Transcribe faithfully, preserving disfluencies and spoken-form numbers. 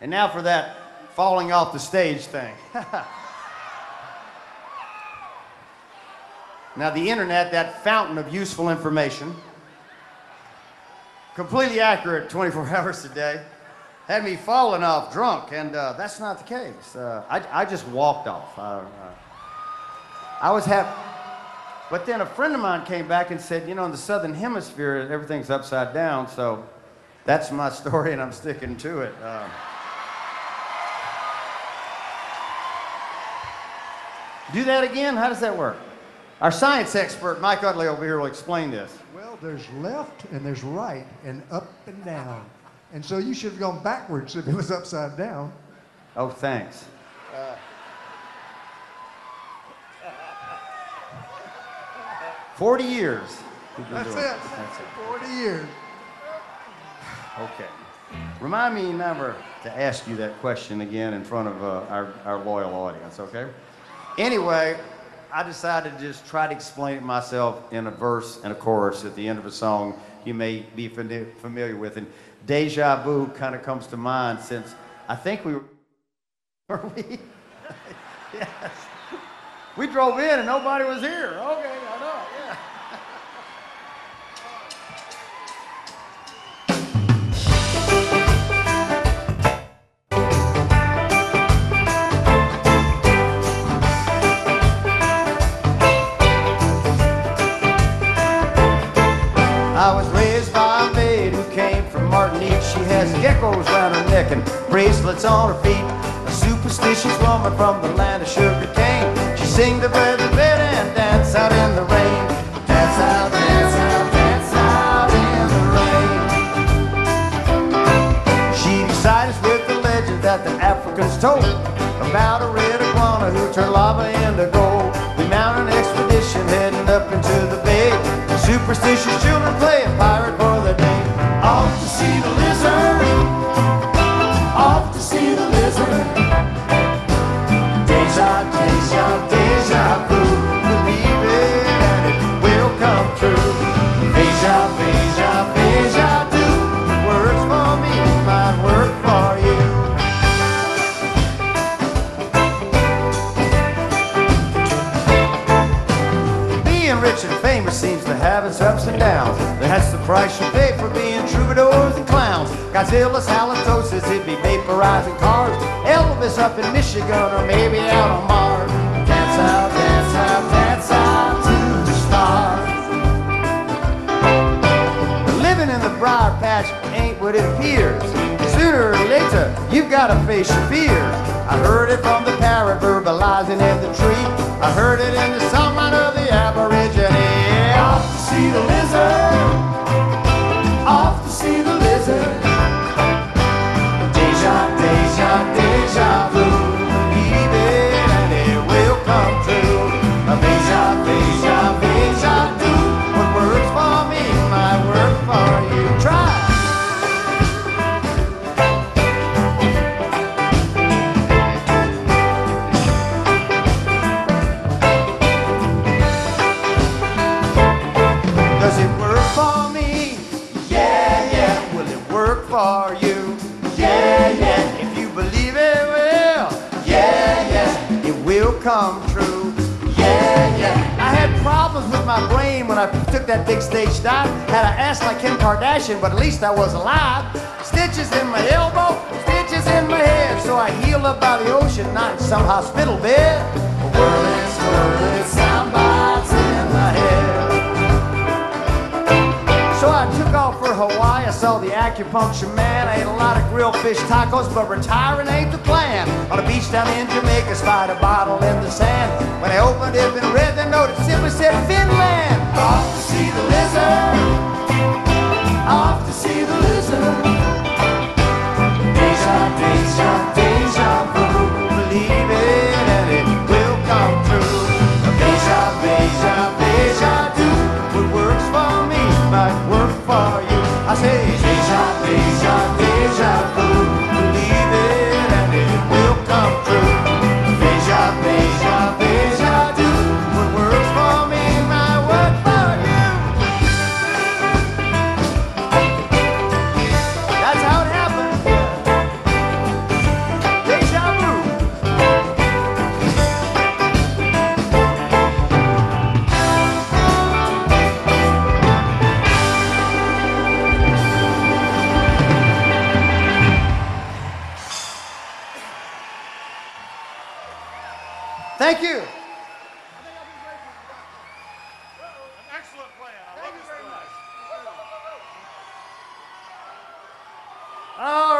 And now for that falling off the stage thing. Now the internet, that fountain of useful information, completely accurate twenty-four hours a day, had me falling off drunk, and uh, that's not the case. Uh, I, I just walked off. Uh, uh, I was happy. But then a friend of mine came back and said, you know, in the Southern Hemisphere, everything's upside down, so that's my story, and I'm sticking to it. Uh, do that again? How does that work? Our science expert, Mike Utley, over here will explain this. Well, there's left, and there's right, and up and down. And so you should have gone backwards if it was upside down. Oh, thanks. Uh, Forty years. That's it. That's it. Forty years. Okay. Remind me never to ask you that question again in front of uh, our, our loyal audience, okay? Anyway, I decided to just try to explain it myself in a verse and a chorus at the end of a song you may be familiar with. And Deja Vu kind of comes to mind since I think we were, were we? Yes. We drove in and nobody was here. Okay, I know, yeah. I was raised by a maid who came from Martinique. She has geckos around her neck and bracelets on her feet. A superstitious woman from the land of sugar cane. She sing the bed to bed and dance out in the rain. Dance out, dance out, dance out in the rain. She excites us with the legend that the Africans told about a red iguana who turned lava into gold. We mount an expedition heading up into the bay. Superstitious children play a pirate for the day. Off to see the lizard, off to see the lizard. Deja, deja, deja vu. Believe it and it will come true. Deja, deja, deja du. Words for me might work for you. Being rich and famous seems to have its ups and downs. That's the price you pay for being troubadours and clowns. Godzilla's halitosis, it'd be vaporizing cars. Elvis up in Michigan or maybe out on Mars. Dance out, dance out, dance out to the stars. Living in the briar patch ain't what it appears. Sooner or later, you've gotta face your fears. I heard it from the parrot verbalizing in the tree. I heard it in the songline of the Aborigine. Off to see the lizard, off to see the lizard. Deja, deja, deja vu. Believe it and it will come true. Deja, deja, deja du. What works for me might work for you. Try. Does it work for me? Yeah, yeah. Will it work for you? Yeah, yeah. If you believe it will, yeah, yeah. It will come true. Yeah, yeah. I had problems with my brain when I took that big stage dive. Had an ass like Kim Kardashian, but at least I was alive. Stitches in my elbow, stitches in my head. So I healed up by the ocean, not in some hospital bed. Whirling, swirling sound bites in my head. So I took off for Hawaii, I saw the acupuncture man. I ate a lot of grilled fish tacos, but retiring ain't the plan. On a beach down in Jamaica, spied a bottle in the sand. When I opened it and read the note, it simply said Finland. Off to see the lizard, off to see the lizard. Deja, deja, deja vu. Believe it and it will come true. Deja, deja, deja du. What works for me might work for you. I say deja, deja, deja vu. Believe it and it will come true. Deja, deja, deja du. What works for me might work for you. Thank you. Excellent plan. I love this plan. Oh,